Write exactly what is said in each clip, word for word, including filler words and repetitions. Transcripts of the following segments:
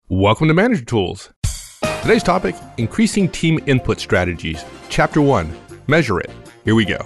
Welcome to Manager Tools. Today's topic, increasing team input strategies. Chapter one, measure it. Here we go.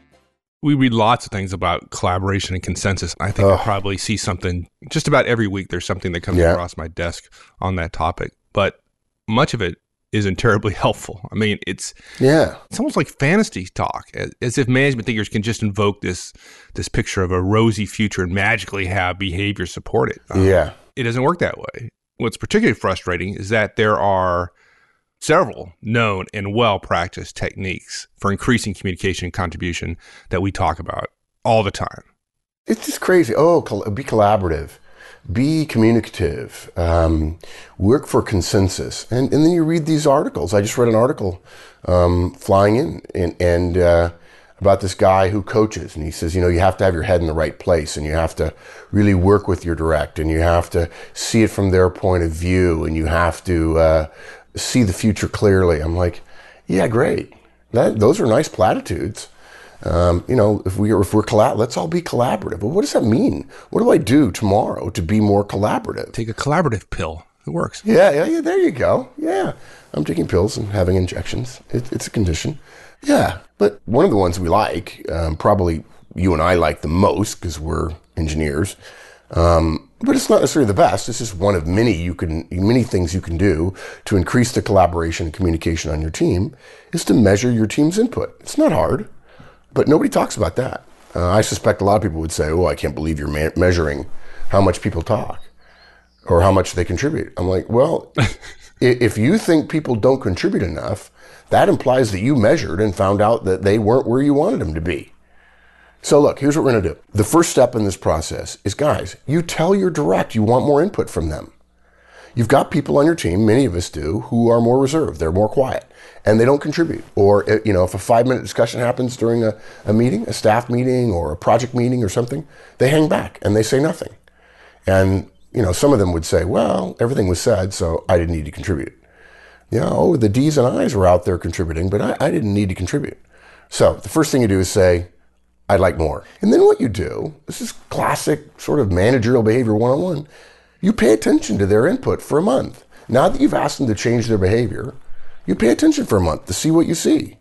We read lots of things about collaboration and consensus. I think Ugh. I probably see something, just about every week there's something that comes Yeah. across my desk on that topic. But much of it isn't terribly helpful. I mean, it's Yeah. it's almost like fantasy talk, as, as if management thinkers can just invoke this this picture of a rosy future and magically have behavior support it. Um, Yeah. It doesn't work that way. What's particularly frustrating is that there are several known and well-practiced techniques for increasing communication and contribution that we talk about all the time. It's just crazy. Oh, col- be collaborative, be communicative, um, work for consensus. And, and then you read these articles. I just read an article um, flying in and, and uh, about this guy who coaches. And he says, you know, you have to have your head in the right place and you have to really work with your direct and you have to see it from their point of view and you have to uh, see the future clearly. I'm like, yeah, great. That, those are nice platitudes. Um, you know, if we if we're collab, let's all be collaborative. But what does that mean? What do I do tomorrow to be more collaborative? Take a collaborative pill. It works. Yeah, yeah, yeah. There you go. Yeah, I'm taking pills and having injections. It, it's a condition. Yeah, but one of the ones we like, um, probably you and I like the most because we're engineers. Um, but it's not necessarily the best. It's just one of many you can, many things you can do to increase the collaboration and communication on your team. Is to measure your team's input. It's not hard. But nobody talks about that. Uh, I suspect a lot of people would say, oh, I can't believe you're ma- measuring how much people talk or how much they contribute. I'm like, well, if you think people don't contribute enough, that implies that you measured and found out that they weren't where you wanted them to be. So look, here's what we're going to do. The first step in this process is, guys, you tell your direct you want more input from them. You've got people on your team, many of us do, who are more reserved. They're more quiet and they don't contribute. Or, you know, if a five minute discussion happens during a, a meeting, a staff meeting or a project meeting or something, they hang back and they say nothing. And, you know, some of them would say, well, everything was said, so I didn't need to contribute. You know, oh, the D's and I's were out there contributing, but I, I didn't need to contribute. So the first thing you do is say, I'd like more. And then what you do, this is classic sort of managerial behavior one-on-one, you pay attention to their input for a month. Now that you've asked them to change their behavior, you pay attention for a month to see what you see.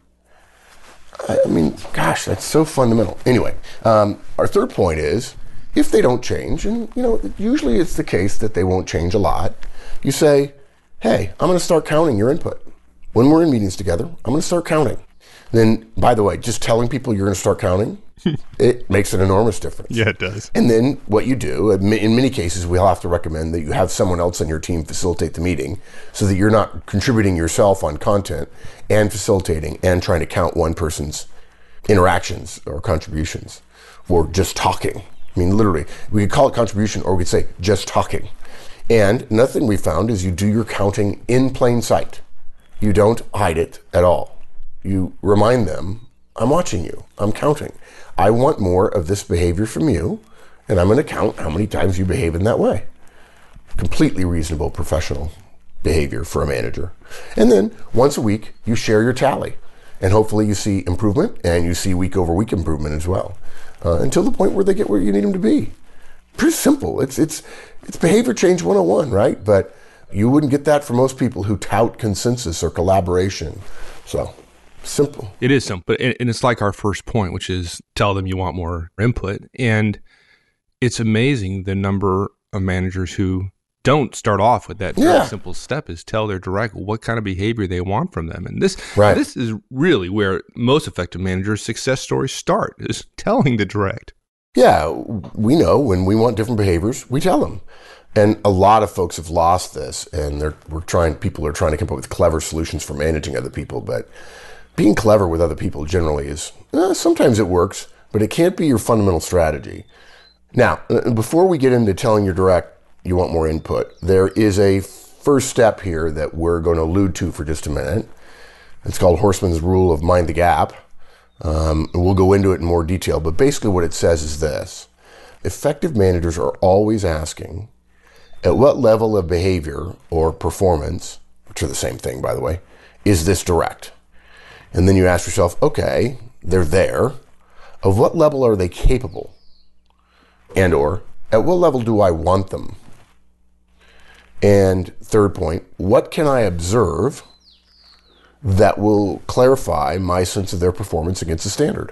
I mean, gosh, that's so fundamental. Anyway, um, our third point is, if they don't change, and you know, usually it's the case that they won't change a lot, you say, hey, I'm going to start counting your input. When we're in meetings together, I'm going to start counting. Then, by the way, just telling people you're going to start counting, it makes an enormous difference. Yeah, it does. And then what you do, in many cases, we'll have to recommend that you have someone else on your team facilitate the meeting so that you're not contributing yourself on content and facilitating and trying to count one person's interactions or contributions or just talking. I mean, literally, we could call it contribution or we could say just talking. And another thing we found is you do your counting in plain sight. You don't hide it at all. You remind them, I'm watching you, I'm counting. I want more of this behavior from you, and I'm going to count how many times you behave in that way. Completely reasonable professional behavior for a manager. And then once a week, you share your tally, and hopefully you see improvement, and you see week over week improvement as well, uh, until the point where they get where you need them to be. Pretty simple. It's it's it's behavior change one oh one, right? But you wouldn't get that from most people who tout consensus or collaboration. So. Simple. It is simple, but and it's like our first point, which is tell them you want more input. And it's amazing the number of managers who don't start off with that very Yeah. simple step is tell their direct what kind of behavior they want from them. And this, Right. this is really where most effective managers' success stories start, is telling the direct. Yeah, we know when we want different behaviors, we tell them. And a lot of folks have lost this, and they're we're trying. People are trying to come up with clever solutions for managing other people, but being clever with other people generally is, eh, sometimes it works, but it can't be your fundamental strategy. Now, before we get into telling your direct you want more input, there is a first step here that we're going to allude to for just a minute. It's called Horstman's Rule of Mind the Gap. Um, and we'll go into it in more detail, but basically what it says is this. Effective managers are always asking, at what level of behavior or performance, which are the same thing, by the way, is this direct? And then you ask yourself, okay, they're there. Of what level are they capable? And or, at what level do I want them? And third point, what can I observe that will clarify my sense of their performance against the standard?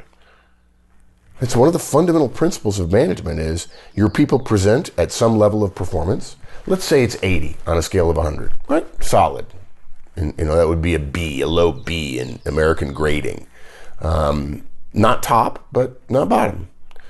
It's one of the fundamental principles of management is your people present at some level of performance. Let's say it's eighty on a scale of one hundred, right? Solid. And, you know, that would be a B, a low B in American grading. Um, not top, but not bottom.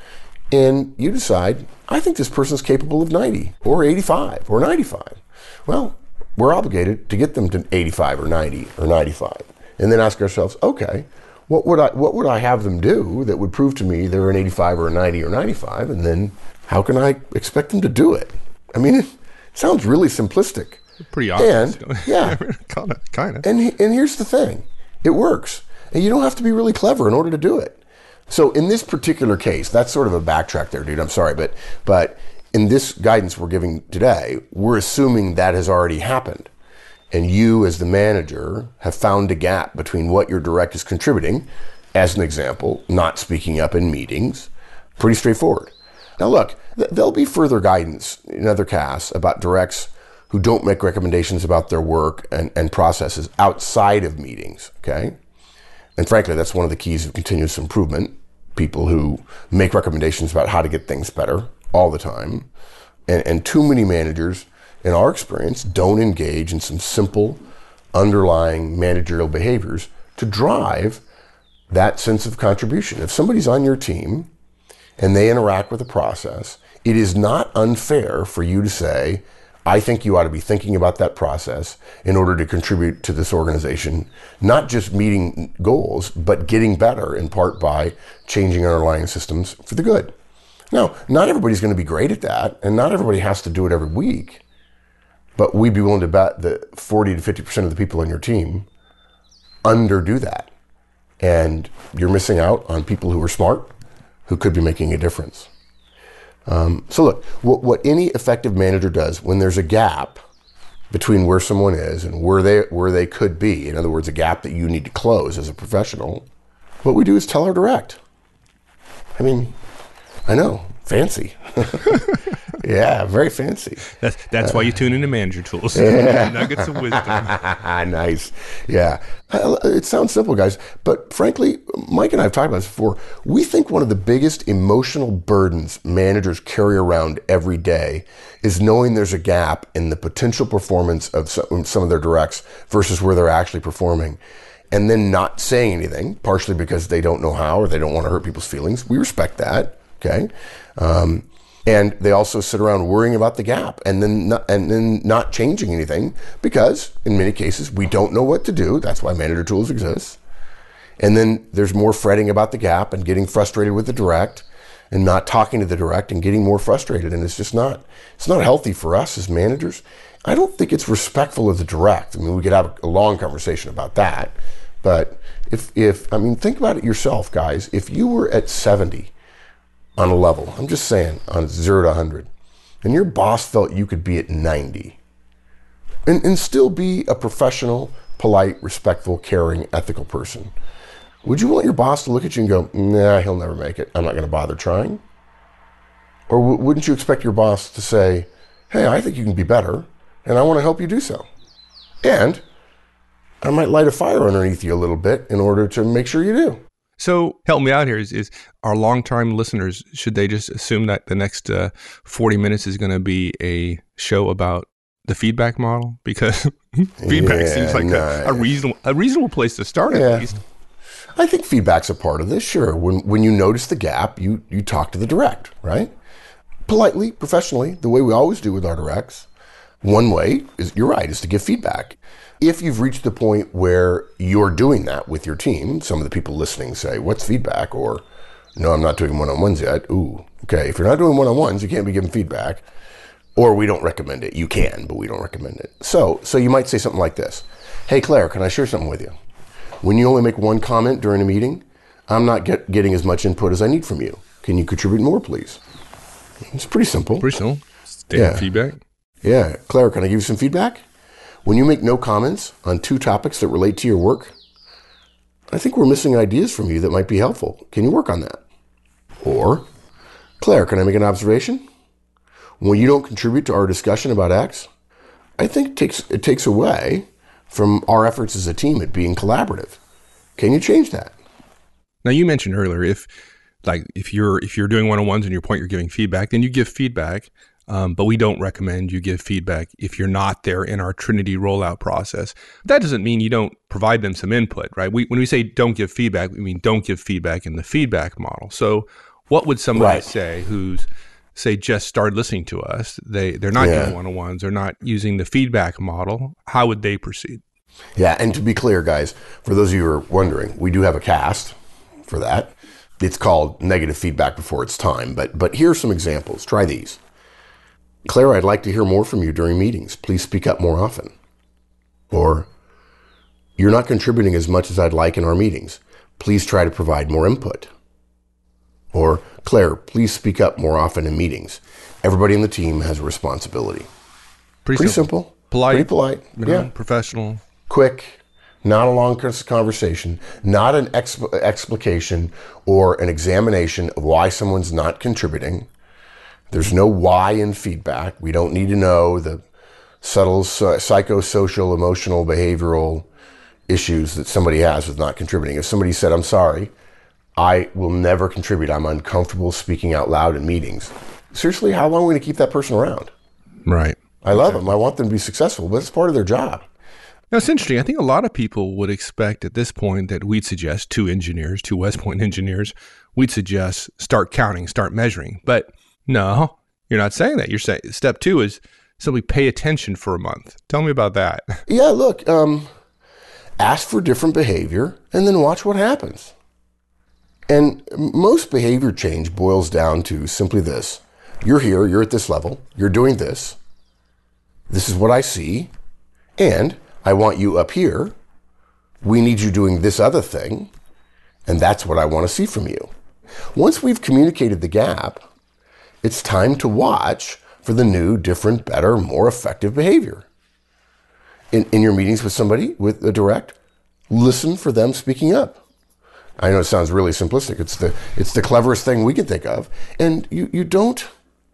And you decide, I think this person's capable of ninety or eighty-five or ninety-five. Well, we're obligated to get them to eighty-five or ninety or ninety-five. And then ask ourselves, okay, what would I what would I have them do that would prove to me they're an eighty-five or a ninety or ninety-five? And then how can I expect them to do it? I mean, it sounds really simplistic. Pretty obvious. And, yeah. kind of. Kind of. And, and here's the thing. It works. And you don't have to be really clever in order to do it. So in this particular case, that's sort of a backtrack there, dude. I'm sorry. But but in this guidance we're giving today, we're assuming that has already happened. And you, as the manager, have found a gap between what your direct is contributing, as an example, not speaking up in meetings. Pretty straightforward. Now, look, th- there'll be further guidance in other casts about directs who don't make recommendations about their work and, and processes outside of meetings, okay? And frankly, that's one of the keys of continuous improvement. People who make recommendations about how to get things better all the time. And, and too many managers, in our experience, don't engage in some simple underlying managerial behaviors to drive that sense of contribution. If somebody's on your team and they interact with the process, it is not unfair for you to say, I think you ought to be thinking about that process in order to contribute to this organization, not just meeting goals, but getting better in part by changing underlying systems for the good. Now, not everybody's going to be great at that, and not everybody has to do it every week, but we'd be willing to bet that forty to fifty percent of the people on your team underdo that. And you're missing out on people who are smart, who could be making a difference. Um, so look, what, what any effective manager does when there's a gap between where someone is and where they where they could be, in other words, a gap that you need to close as a professional, what we do is tell our direct. I mean, I know, fancy. Yeah, very fancy. That's that's uh, why you tune into Manager Tools. Yeah. Nuggets of wisdom. Nice. Yeah. It sounds simple, guys. But frankly, Mike and I have talked about this before. We think one of the biggest emotional burdens managers carry around every day is knowing there's a gap in the potential performance of some, some of their directs versus where they're actually performing. And then not saying anything, partially because they don't know how or they don't want to hurt people's feelings. We respect that. Okay. Um, And they also sit around worrying about the gap and then not, and then not changing anything because in many cases we don't know what to do. That's why Manager Tools exists. And then there's more fretting about the gap and getting frustrated with the direct and not talking to the direct and getting more frustrated. And it's just not, it's not healthy for us as managers. I don't think it's respectful of the direct. I mean, we could have a long conversation about that. But if, if I mean, think about it yourself, guys. If you were at seventy on a level, I'm just saying, on zero to one hundred, and your boss felt you could be at ninety and, and still be a professional, polite, respectful, caring, ethical person, would you want your boss to look at you and go, nah, he'll never make it. I'm not going to bother trying? Or w- wouldn't you expect your boss to say, hey, I think you can be better, and I want to help you do so. And I might light a fire underneath you a little bit in order to make sure you do. So help me out here. Is, is our long-time listeners, should they just assume that the next uh, forty minutes is going to be a show about the feedback model? Because feedback yeah, seems like nice. a, a reasonable a reasonable place to start yeah. at least. I think feedback's a part of this, sure. When when you notice the gap, you, you talk to the direct, right? Politely, professionally, the way we always do with our directs. One way, is you're right, is to give feedback. If you've reached the point where you're doing that with your team, some of the people listening say, what's feedback? Or, no, I'm not doing one-on-ones yet. Ooh, okay. If you're not doing one-on-ones, you can't be giving feedback. Or we don't recommend it. You can, but we don't recommend it. So, so you might say something like this. Hey, Claire, can I share something with you? When you only make one comment during a meeting, I'm not get, getting as much input as I need from you. Can you contribute more, please? It's pretty simple. Pretty simple. Standard yeah. feedback. Yeah. Claire, can I give you some feedback? When you make no comments on two topics that relate to your work, I think we're missing ideas from you that might be helpful. Can you work on that? Or, Claire, can I make an observation? When you don't contribute to our discussion about X, I think it takes, it takes away from our efforts as a team at being collaborative. Can you change that? Now, you mentioned earlier, if like if you're if you're doing one-on-ones and your point you're giving feedback, then you give feedback. Um, but we don't recommend you give feedback if you're not there in our Trinity rollout process. That doesn't mean you don't provide them some input, right? We, when we say don't give feedback, we mean don't give feedback in the feedback model. So what would somebody Right. say who's, say, just started listening to us? They, they're not Yeah. doing one-on-ones. They're not using the feedback model. How would they proceed? Yeah, and to be clear, guys, for those of you who are wondering, we do have a cast for that. It's called Negative Feedback Before It's Time. But but here are some examples. Try these. Claire, I'd like to hear more from you during meetings. Please speak up more often. Or, you're not contributing as much as I'd like in our meetings. Please try to provide more input. Or, Claire, please speak up more often in meetings. Everybody in the team has a responsibility. Pretty, Pretty simple. simple. Polite. Pretty polite. You know, Yeah. professional. Quick, not a long conversation, not an exp- explication or an examination of why someone's not contributing. There's no why in feedback. We don't need to know the subtle uh, psychosocial, emotional, behavioral issues that somebody has with not contributing. If somebody said, I'm sorry, I will never contribute. I'm uncomfortable speaking out loud in meetings. Seriously, how long are we going to keep that person around? Right. I love them. I want them to be successful, but it's part of their job. Now, it's interesting. I think a lot of people would expect at this point that we'd suggest, two engineers, two West Point engineers, we'd suggest start counting, start measuring. But no, you're not saying that. You're saying step two is simply pay attention for a month. Tell me about that. Yeah, look, um, ask for different behavior and then watch what happens. And most behavior change boils down to simply this. You're here, you're at this level, you're doing this. This is what I see, and I want you up here. We need you doing this other thing, and that's what I want to see from you. Once we've communicated the gap, it's time to watch for the new, different, better, more effective behavior. In, in your meetings with somebody, with a direct, listen for them speaking up. I know it sounds really simplistic. It's the it's the cleverest thing we can think of. And you, you don't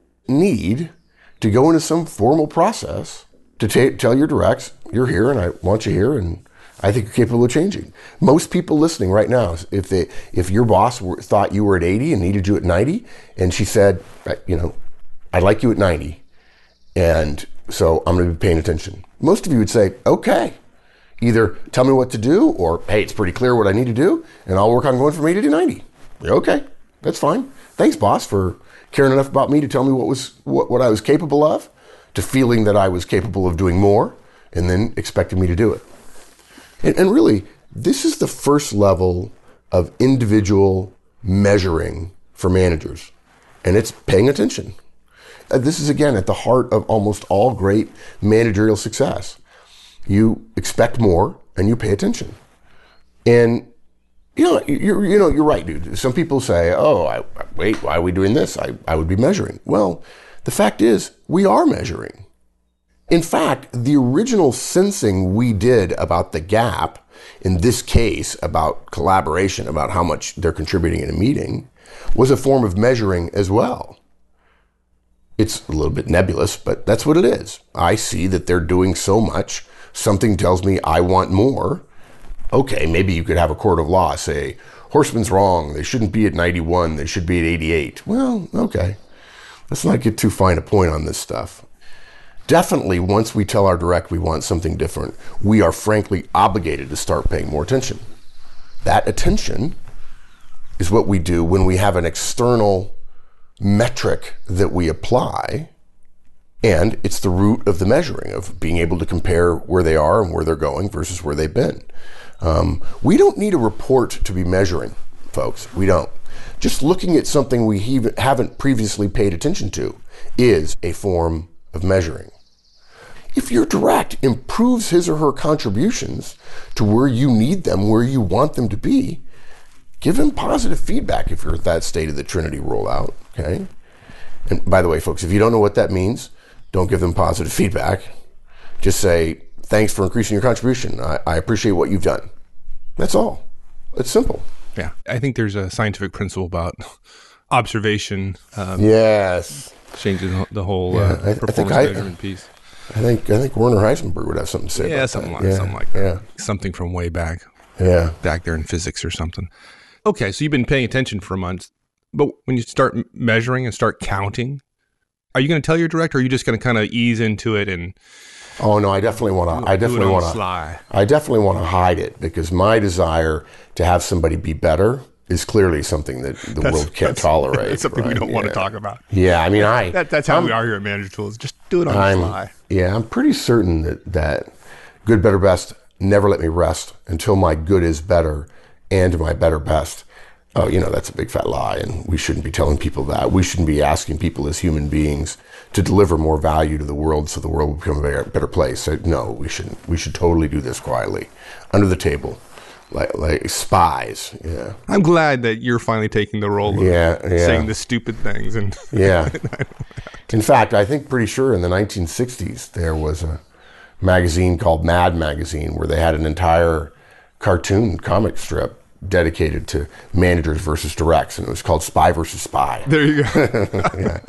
need to go into some formal process to ta- tell your directs, you're here and I want you here and I think you're capable of changing. Most people listening right now, if they if your boss were, thought you were at eighty and needed you at ninety, and she said, you know, I'd like you at ninety, and so I'm going to be paying attention. Most of you would say, okay, either tell me what to do, or hey, it's pretty clear what I need to do, and I'll work on going from eighty to ninety. Okay, that's fine. Thanks, boss, for caring enough about me to tell me what was what, what I was capable of, to feeling that I was capable of doing more, and then expecting me to do it. And, and really, this is the first level of individual measuring for managers, and it's paying attention. Uh, this is, again, at the heart of almost all great managerial success. You expect more, and you pay attention. And you know, you're, you know, you're right, dude. Some people say, oh, I, wait, why are we doing this? I, I would be measuring. Well, the fact is, we are measuring. In fact, the original sensing we did about the gap, in this case, about collaboration, about how much they're contributing in a meeting, was a form of measuring as well. It's a little bit nebulous, but that's what it is. I see that they're doing so much. Something tells me I want more. Okay, maybe you could have a court of law say, Horstman's wrong. They shouldn't be at ninety-one. They should be at eighty-eight. Well, okay. Let's not get too fine a point on this stuff. Definitely, once we tell our direct we want something different, we are frankly obligated to start paying more attention. That attention is what we do when we have an external metric that we apply, and it's the root of the measuring, of being able to compare where they are and where they're going versus where they've been. Um, we don't need a report to be measuring, folks. We don't. Just looking at something we he- haven't previously paid attention to is a form of measuring. If your direct improves his or her contributions to where you need them, where you want them to be, give him positive feedback if you're at that state of the Trinity rollout, okay? And by the way, folks, if you don't know what that means, don't give them positive feedback. Just say, thanks for increasing your contribution. I, I appreciate what you've done. That's all. It's simple. Yeah. I think there's a scientific principle about observation. Um, Yes. Changes the whole Yeah, uh, I- I performance think I- measurement piece. I think I think Werner Heisenberg would have something to say Yeah, about something that. like yeah, something like that. Yeah. Something from way back, Yeah. back there in physics or something. Okay, so you've been paying attention for months, but when you start m- measuring and start counting, are you going to tell your director, or are you just going to kind of ease into it and Oh no, I definitely want to. I do it definitely on want the to. sly? I definitely want to hide it because my desire to have somebody be better is clearly something that the world can't tolerate. That's something we right? don't want Yeah. to talk about. Yeah, I mean, I. That, that's how I'm, we are here at Manager Tools. Just do it on I'm, the fly. Yeah, I'm pretty certain that that good, better, best never let me rest until my good is better and my better best. Oh, you know, that's a big fat lie, and we shouldn't be telling people that. We shouldn't be asking people as human beings to deliver more value to the world so the world will become a better, better place. So, no, we shouldn't. We should totally do this quietly, under the table, like like spies. Yeah, I'm glad that you're finally taking the role of yeah, yeah. saying the stupid things. And Yeah. In fact, I think pretty sure in the nineteen sixties there was a magazine called Mad Magazine where they had an entire cartoon comic strip dedicated to managers versus directs, and it was called Spy versus Spy. there you go. Yeah.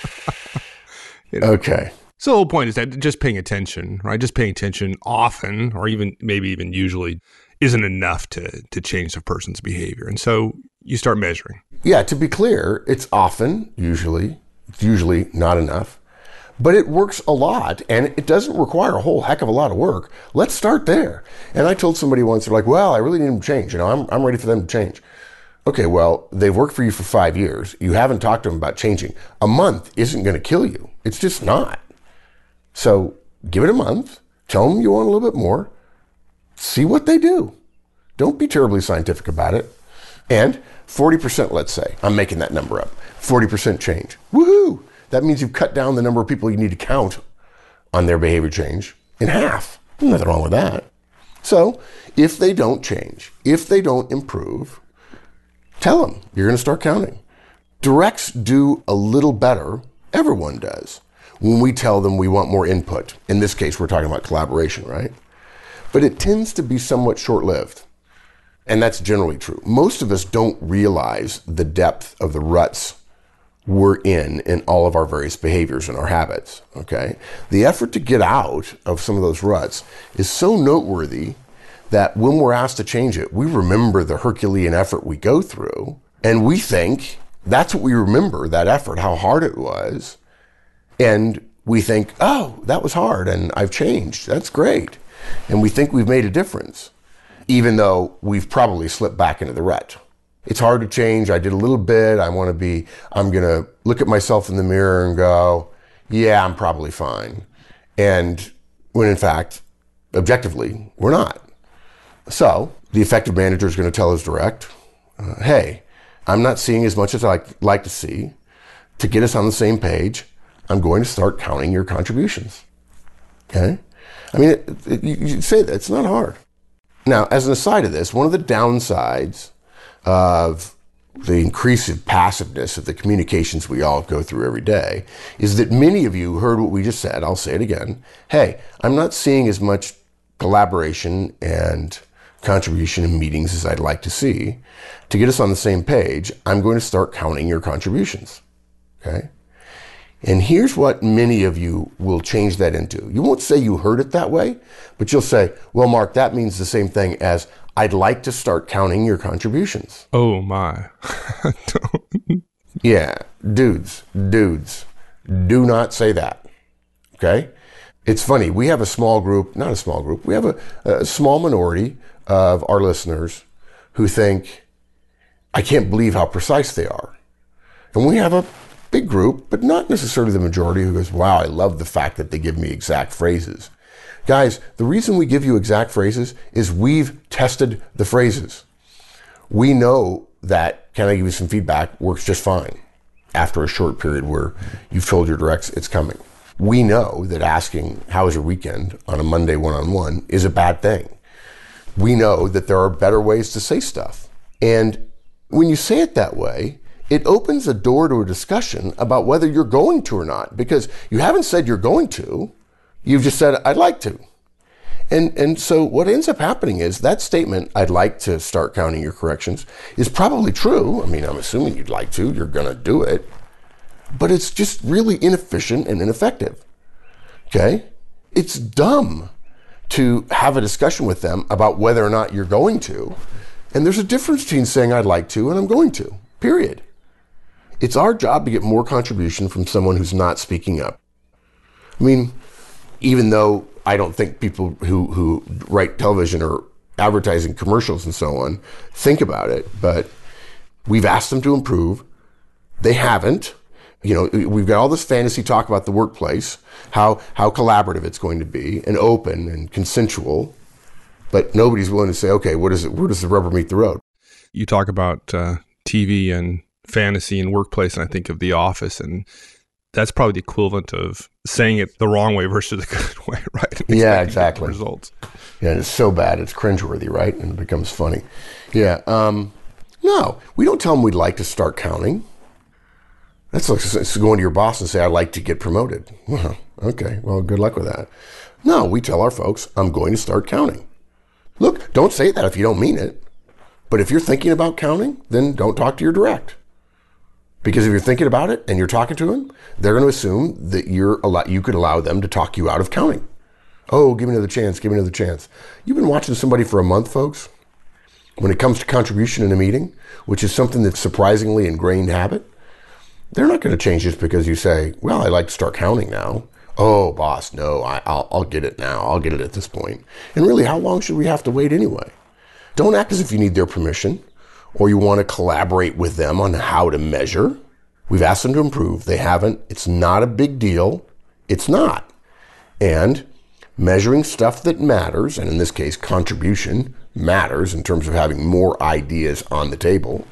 Okay. So the whole point is that just paying attention, right? Just paying attention often, or even maybe even usually, isn't enough to to change the person's behavior. And so you start measuring. Yeah, to be clear, it's often, usually, it's usually not enough, but it works a lot, and it doesn't require a whole heck of a lot of work. Let's start there. And I told somebody once, they're like, well, I really need them to change. You know, I'm, I'm ready for them to change. Okay, well, they've worked for you for five years. You haven't talked to them about changing. A month isn't going to kill you. It's just not. So give it a month. Tell them you want a little bit more. See what they do. Don't be terribly scientific about it. And forty percent, let's say, I'm making that number up, forty percent change. Woohoo! That means you've cut down the number of people you need to count on their behavior change in half. Nothing wrong with that. So if they don't change, if they don't improve, tell them you're going to start counting. Directs do a little better, everyone does, when we tell them we want more input. In this case, we're talking about collaboration, right? But it tends to be somewhat short-lived. And that's generally true. Most of us don't realize the depth of the ruts we're in in all of our various behaviors and our habits, okay? The effort to get out of some of those ruts is so noteworthy that when we're asked to change it, we remember the Herculean effort we go through, and we think that's what we remember, that effort, how hard it was, and we think, oh, that was hard, and I've changed. That's great. And we think we've made a difference, even though we've probably slipped back into the rut. It's hard to change. I did a little bit. I want to be, I'm going to look at myself in the mirror and go, yeah, I'm probably fine. And when in fact, objectively, we're not. So the effective manager is going to tell his direct, uh, hey, I'm not seeing as much as I'd like to see. To get us on the same page, I'm going to start counting your contributions. Okay? I mean, it, it, you, you say that. It's not hard. Now, as an aside of this, one of the downsides of the increased passiveness of the communications we all go through every day is that many of you heard what we just said. I'll say it again. Hey, I'm not seeing as much collaboration and contribution in meetings as I'd like to see. To get us on the same page, I'm going to start counting your contributions. Okay? And here's what many of you will change that into. You won't say you heard it that way, but you'll say, well, Mark, that means the same thing as I'd like to start counting your contributions. Oh, my. Yeah, dudes, dudes, do not say that, okay? It's funny, we have a small group, not a small group, we have a, a small minority of our listeners who think, I can't believe how precise they are. And we have a big group, but not necessarily the majority, who goes, wow, I love the fact that they give me exact phrases. Guys, the reason we give you exact phrases is we've tested the phrases. We know that, can I give you some feedback, works just fine after a short period where you've told your directs it's coming. We know that asking, how was your weekend on a Monday one-on-one is a bad thing. We know that there are better ways to say stuff. And when you say it that way, it opens a door to a discussion about whether you're going to or not, because you haven't said you're going to. You've just said, I'd like to. And and so what ends up happening is that statement, I'd like to start counting your corrections, is probably true. I mean, I'm assuming you'd like to. You're going to do it. But it's just really inefficient and ineffective. Okay? It's dumb to have a discussion with them about whether or not you're going to. And there's a difference between saying I'd like to and I'm going to, period. It's our job to get more contribution from someone who's not speaking up. I mean, even though I don't think people who, who write television or advertising commercials and so on think about it, but we've asked them to improve. They haven't. You know, we've got all this fantasy talk about the workplace, how how collaborative it's going to be and open and consensual, but nobody's willing to say, okay, what is it? Where does the rubber meet the road? You talk about uh, T V and fantasy and workplace, and I think of The Office, and that's probably the equivalent of saying it the wrong way versus the good way, right? Yeah, exactly. Results. Yeah, and it's so bad, it's cringeworthy, right? And it becomes funny. Yeah. Um, no, we don't tell them we'd like to start counting. That's like it's going to your boss and say, I'd like to get promoted. Well, okay, well, good luck with that. No, we tell our folks, I'm going to start counting. Look, don't say that if you don't mean it. But if you're thinking about counting, then don't talk to your direct. Because if you're thinking about it and you're talking to them, they're going to assume that you're allow- you could allow them to talk you out of counting. Oh, give me another chance, give me another chance. You've been watching somebody for a month, folks. When it comes to contribution in a meeting, which is something that's surprisingly ingrained habit, they're not going to change just because you say, well, I like to start counting now. Oh, boss, no, I, I'll, I'll get it now. I'll get it at this point. And really, how long should we have to wait anyway? Don't act as if you need their permission or you want to collaborate with them on how to measure. We've asked them to improve. They haven't. It's not a big deal. It's not. And measuring stuff that matters, and in this case, contribution matters in terms of having more ideas on the table,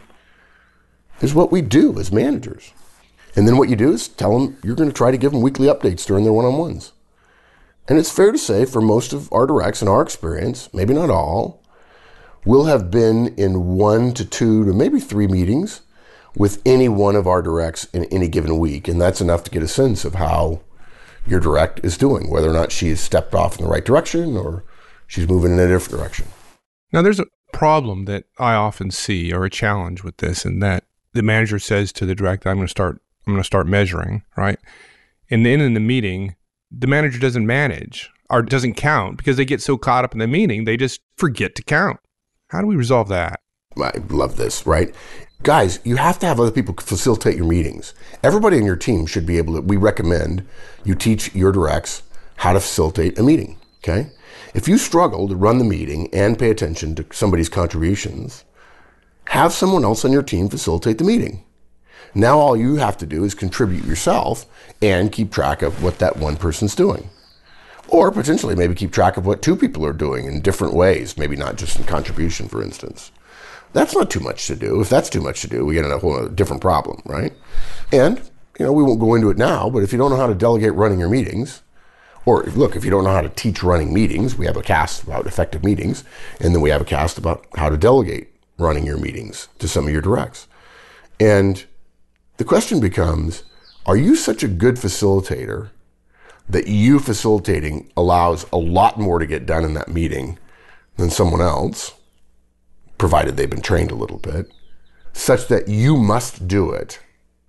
is what we do as managers. And then what you do is tell them you're going to try to give them weekly updates during their one-on-ones. And it's fair to say for most of our directs in our experience, maybe not all, we'll have been in one to two to maybe three meetings with any one of our directs in any given week. And that's enough to get a sense of how your direct is doing, whether or not she's stepped off in the right direction or she's moving in a different direction. Now, there's a problem that I often see, or a challenge with this, in that the manager says to the direct, I'm going to start I'm going to start measuring, right? And then in the meeting, the manager doesn't manage or doesn't count because they get so caught up in the meeting, they just forget to count. How do we resolve that? I love this, right? Guys, you have to have other people facilitate your meetings. Everybody in your team should be able to, we recommend you teach your directs how to facilitate a meeting, okay? If you struggle to run the meeting and pay attention to somebody's contributions, have someone else on your team facilitate the meeting. Now all you have to do is contribute yourself and keep track of what that one person's doing. Or potentially maybe keep track of what two people are doing in different ways, maybe not just in contribution, for instance. That's not too much to do. If that's too much to do, we get in a whole different problem, right? And, you know, we won't go into it now, but if you don't know how to delegate running your meetings, or look, if you don't know how to teach running meetings, we have a cast about effective meetings, and then we have a cast about how to delegate running your meetings to some of your directs. And the question becomes, are you such a good facilitator that you facilitating allows a lot more to get done in that meeting than someone else, provided they've been trained a little bit, such that you must do it,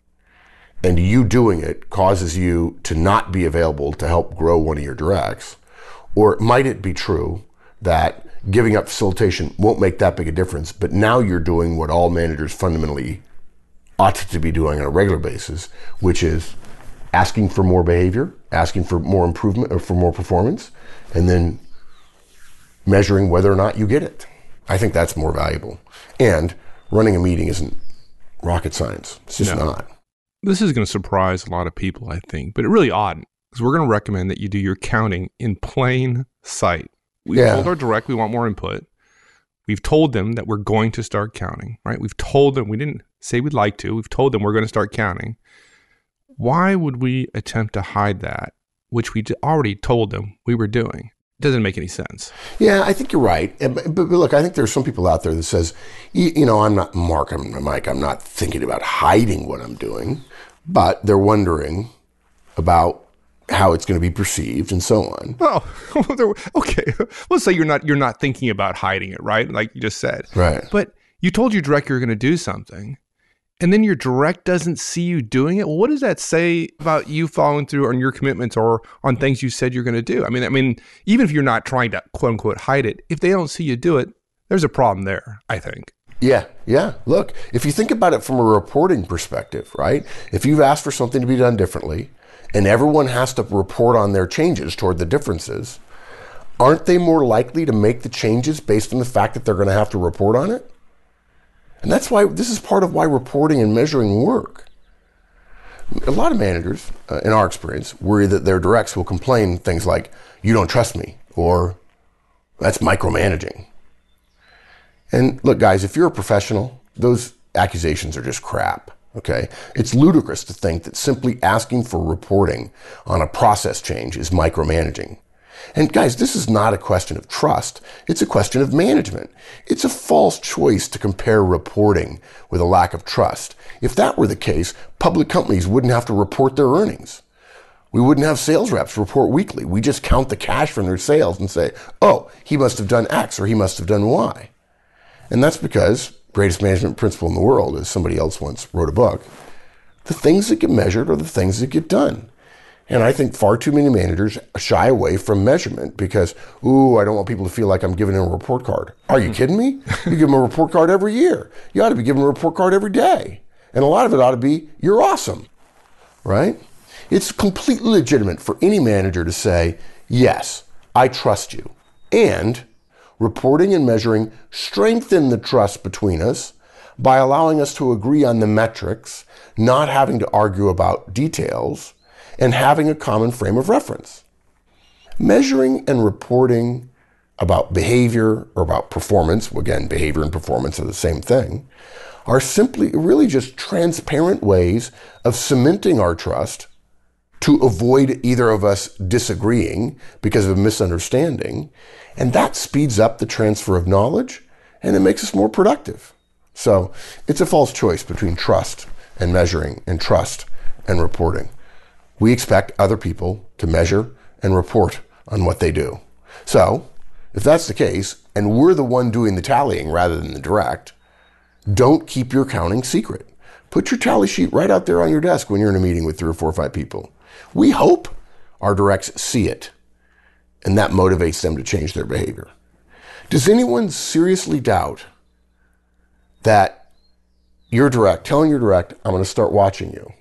and you doing it causes you to not be available to help grow one of your directs? Or might it be true that giving up facilitation won't make that big a difference, but now you're doing what all managers fundamentally ought to be doing on a regular basis, which is asking for more behavior, asking for more improvement or for more performance, and then measuring whether or not you get it. I think that's more valuable. And running a meeting isn't rocket science. It's just No. not. This is going to surprise a lot of people, I think, but it really oughtn't, because we're going to recommend that you do your counting in plain sight. We've Yeah. told our direct we want more input. We've told them that we're going to start counting, right? We've told them, we didn't say we'd like to, we've told them we're going to start counting. Why would we attempt to hide that, which we already told them we were doing? It doesn't make any sense. Yeah, I think you're right. But, but, but look, I think there's some people out there that says, you, you know, I'm not, Mark, I'm Mike, I'm not thinking about hiding what I'm doing, but they're wondering about how it's going to be perceived and so on. Well, okay. Let's say you're not you're not thinking about hiding it, right? Like you just said. Right. But you told your director you're going to do something, and then your direct doesn't see you doing it, well, what does that say about you following through on your commitments or on things you said you're going to do? I mean, I mean, even if you're not trying to quote unquote hide it, if they don't see you do it, there's a problem there, I think. Yeah, yeah. Look, if you think about it from a reporting perspective, right? If you've asked for something to be done differently and everyone has to report on their changes toward the differences, aren't they more likely to make the changes based on the fact that they're going to have to report on it? And that's why, this is part of why reporting and measuring work. A lot of managers, uh, in our experience, worry that their directs will complain things like, you don't trust me, or that's micromanaging. And look, guys, if you're a professional, those accusations are just crap, okay? It's ludicrous to think that simply asking for reporting on a process change is micromanaging. And guys, this is not a question of trust. It's a question of management. It's a false choice to compare reporting with a lack of trust. If that were the case, public companies wouldn't have to report their earnings. We wouldn't have sales reps report weekly. We just count the cash from their sales and say, oh, he must have done X or he must have done Y. And that's because, greatest management principle in the world, as somebody else once wrote a book, the things that get measured are the things that get done. And I think far too many managers shy away from measurement because, ooh, I don't want people to feel like I'm giving them a report card. Are you kidding me? You give them a report card every year. You ought to be giving them a report card every day. And a lot of it ought to be, you're awesome, right? It's completely legitimate for any manager to say, yes, I trust you. And reporting and measuring strengthen the trust between us by allowing us to agree on the metrics, not having to argue about details, and having a common frame of reference. Measuring and reporting about behavior or about performance, again, behavior and performance are the same thing, are simply really just transparent ways of cementing our trust to avoid either of us disagreeing because of a misunderstanding. And that speeds up the transfer of knowledge and it makes us more productive. So it's a false choice between trust and measuring and trust and reporting. We expect other people to measure and report on what they do. So if that's the case, and we're the one doing the tallying rather than the direct, don't keep your counting secret. Put your tally sheet right out there on your desk when you're in a meeting with three or four or five people. We hope our directs see it, and that motivates them to change their behavior. Does anyone seriously doubt that your direct, telling your direct, I'm going to start watching you,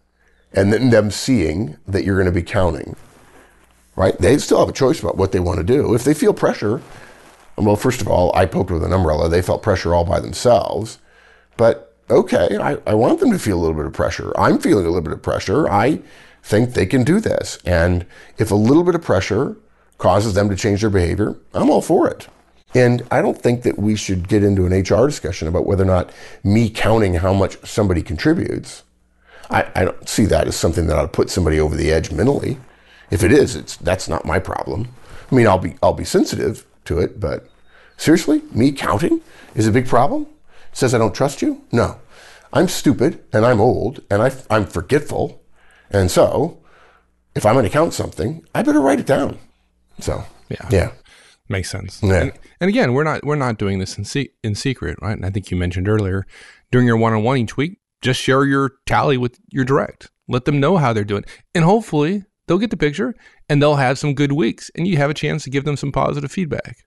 and then them seeing that you're going to be counting, right? They still have a choice about what they want to do. If they feel pressure, well, first of all, I poked with an umbrella. They felt pressure all by themselves. But okay, I, I want them to feel a little bit of pressure. I'm feeling a little bit of pressure. I think they can do this. And if a little bit of pressure causes them to change their behavior, I'm all for it. And I don't think that we should get into an H R discussion about whether or not me counting how much somebody contributes, I, I don't see that as something that ought to put somebody over the edge mentally. If it is, it's that's not my problem. I mean, I'll be I'll be sensitive to it, but seriously, me counting is a big problem? It says I don't trust you? No. I'm stupid, and I'm old, and I, I'm forgetful, and so if I'm going to count something, I better write it down. So, yeah. Yeah. Makes sense. Yeah. And, and again, we're not we're not doing this in se- in secret, right? And I think you mentioned earlier, during your one-on-one each week, just share your tally with your direct. Let them know how they're doing. And hopefully they'll get the picture and they'll have some good weeks and you have a chance to give them some positive feedback.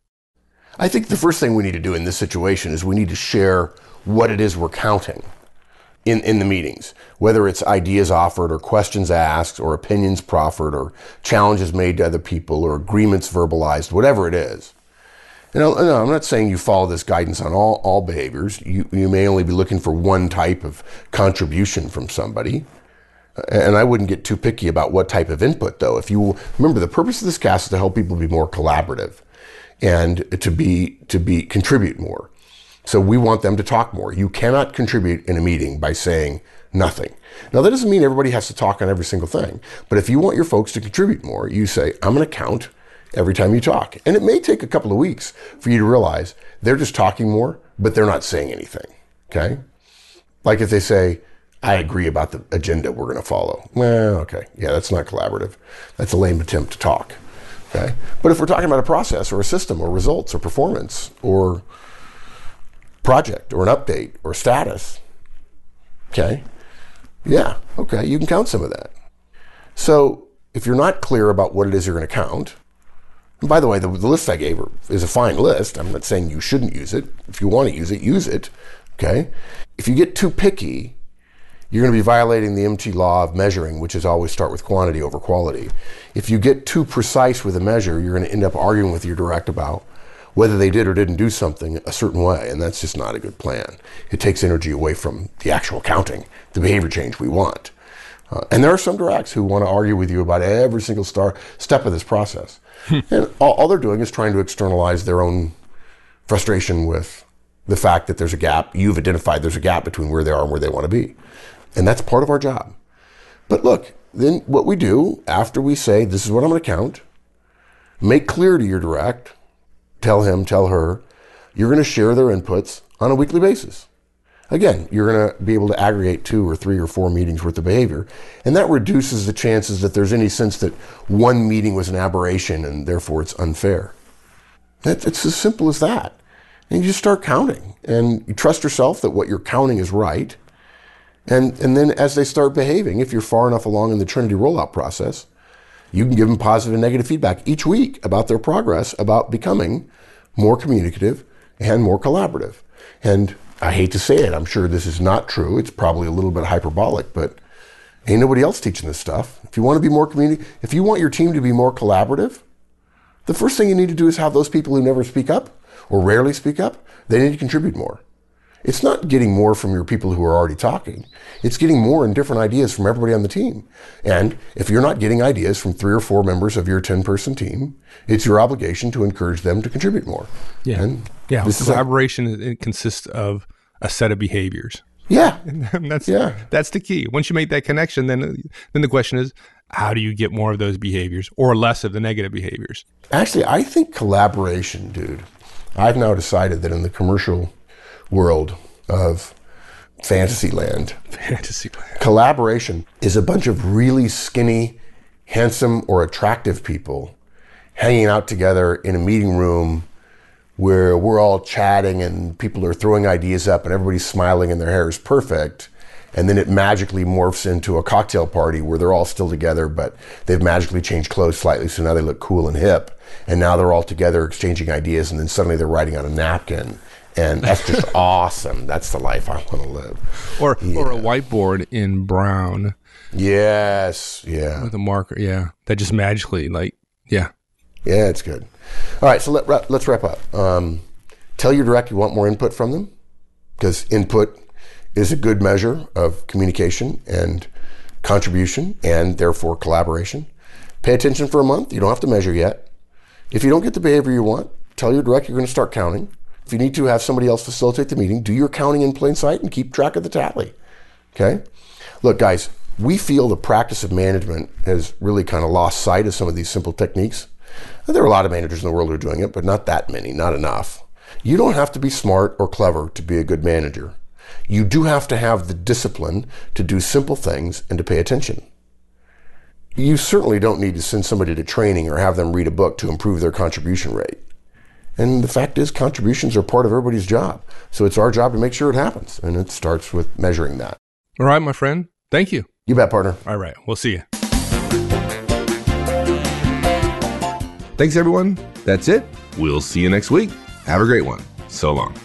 I think the first thing we need to do in this situation is we need to share what it is we're counting in, in the meetings, whether it's ideas offered or questions asked or opinions proffered or challenges made to other people or agreements verbalized, whatever it is. You know, no, I'm not saying you follow this guidance on all, all behaviors. You, you may only be looking for one type of contribution from somebody. And I wouldn't get too picky about what type of input, though. If you remember, the purpose of this cast is to help people be more collaborative and to be to be contribute more. So we want them to talk more. You cannot contribute in a meeting by saying nothing. Now, that doesn't mean everybody has to talk on every single thing. But if you want your folks to contribute more, you say, I'm going to count every time you talk. And it may take a couple of weeks for you to realize they're just talking more, but they're not saying anything, okay? Like if they say, I agree about the agenda we're going to follow. Well, okay, yeah, that's not collaborative. That's a lame attempt to talk, okay? But if we're talking about a process or a system or results or performance or project or an update or status, Okay. Yeah. Okay. You can count some of that. So if you're not clear about what it is you're going to count, and by the way, the, the list I gave her is a fine list. I'm not saying you shouldn't use it. If you want to use it, use it. Okay. If you get too picky, you're going to be violating the M T law of measuring, which is always start with quantity over quality. If you get too precise with a measure, you're going to end up arguing with your direct about whether they did or didn't do something a certain way, and that's just not a good plan. It takes energy away from the actual counting, the behavior change we want. Uh, and there are some directs who want to argue with you about every single star, step of this process. And all, all they're doing is trying to externalize their own frustration with the fact that there's a gap. You've identified there's a gap between where they are and where they want to be. And that's part of our job. But look, then what we do after we say, this is what I'm going to count, make clear to your direct, tell him, tell her, you're going to share their inputs on a weekly basis. Again, you're going to be able to aggregate two or three or four meetings worth of behavior. And that reduces the chances that there's any sense that one meeting was an aberration and therefore it's unfair. That, it's as simple as that. And you just start counting. And you trust yourself that what you're counting is right. And, and then as they start behaving, if you're far enough along in the Trinity rollout process, you can give them positive and negative feedback each week about their progress, about becoming more communicative and more collaborative. And I hate to say it, I'm sure this is not true. It's probably a little bit hyperbolic, but ain't nobody else teaching this stuff. If you want to be more communi- if you want your team to be more collaborative, the first thing you need to do is have those people who never speak up or rarely speak up, they need to contribute more. It's not getting more from your people who are already talking. It's getting more and different ideas from everybody on the team. And if you're not getting ideas from three or four members of your ten-person team, it's your obligation to encourage them to contribute more. Yeah. And yeah. This Collaboration is, it consists of a set of behaviors. Yeah. And that's yeah. that's the key. Once you make that connection, then then the question is, how do you get more of those behaviors or less of the negative behaviors? Actually, I think collaboration, dude. I've now decided that in the commercial world of Fantasyland, Fantasyland, collaboration is a bunch of really skinny, handsome, or attractive people hanging out together in a meeting room where we're all chatting and people are throwing ideas up and everybody's smiling and their hair is perfect. And then it magically morphs into a cocktail party where they're all still together, but they've magically changed clothes slightly, so now they look cool and hip. And now they're all together exchanging ideas, and then suddenly they're writing on a napkin. And that's just awesome. That's the life I want to live. Or yeah. or a whiteboard in brown. Yes. Yeah. With a marker. Yeah. That just magically, like, yeah. Yeah, it's good. All right, so let, let's wrap up. Um, tell your direct you want more input from them, because input is a good measure of communication and contribution and therefore collaboration. Pay attention for a month. You don't have to measure yet. If you don't get the behavior you want, tell your direct you're going to start counting. If you need to have somebody else facilitate the meeting, do your counting in plain sight and keep track of the tally. Okay? Look, guys, we feel the practice of management has really kind of lost sight of some of these simple techniques. There are a lot of managers in the world who are doing it, but not that many, not enough. You don't have to be smart or clever to be a good manager. You do have to have the discipline to do simple things and to pay attention. You certainly don't need to send somebody to training or have them read a book to improve their contribution rate. And the fact is, contributions are part of everybody's job. So it's our job to make sure it happens. And it starts with measuring that. All right, my friend. Thank you. You bet, partner. All right. We'll see you. Thanks, everyone. That's it. We'll see you next week. Have a great one. So long.